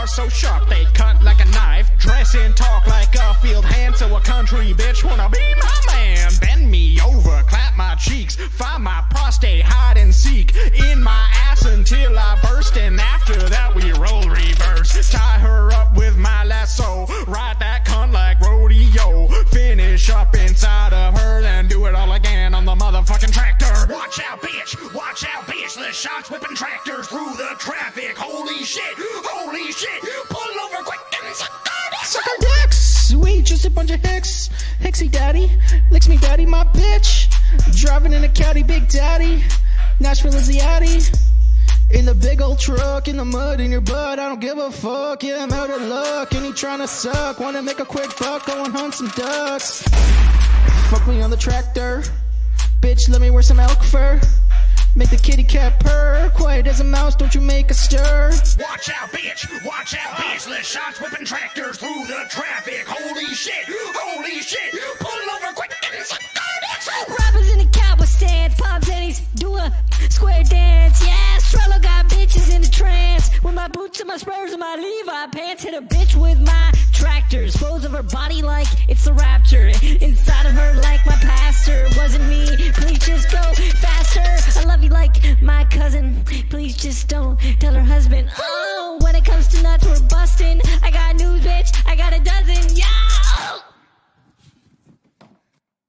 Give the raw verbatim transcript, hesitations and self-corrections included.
claws so sharp they cut like a knife. Dress and talk like a field hand, so a country bitch wanna be my man. Bend me over, clap my cheeks, find my prostate, hide and seek in my ass until I burst, and after that we roll reverse. Tie her up with my lasso, ride that cunt like rodeo, finish up inside of her, then do it all again on the motherfucking tractor. Watch out, bitch! Watch out, bitch! The shots whipping tractors through the traffic. Holy shit! Holy shit! Pull over quick and suck our dicks! Suck our dicks! We just a bunch of hicks. Hicksy daddy, licks me daddy, my bitch. Driving in a caddy, big daddy. Nashville is the addy. In the big old truck, in the mud, in your butt, I don't give a fuck. Yeah, I'm out of luck, and he tryna suck. Wanna make a quick buck, go and hunt some ducks. Fuck me on the tractor. Bitch, let me wear some elk fur. Make the kitty cat purr. Quiet as a mouse, don't you make a stir. Watch out, bitch! Watch out, bitch! The shots whipping tractors through the traffic. Holy shit! Holy shit! Pull over quick and suck our dicks! Rappers in the cowboy stance, pop tennies, do a square dance. Yeah, Strello got bitches in the trance. With my boots and my spurs and my Levi pants, hit a bitch with my tractors. Pose of her body like it's a raptor. Inside of her like my pastor. Wasn't me, please just go faster. I love you like my cousin. Please just don't tell her husband. Oh, when it comes to nuts, we're busting. I got news, bitch. I got a dozen.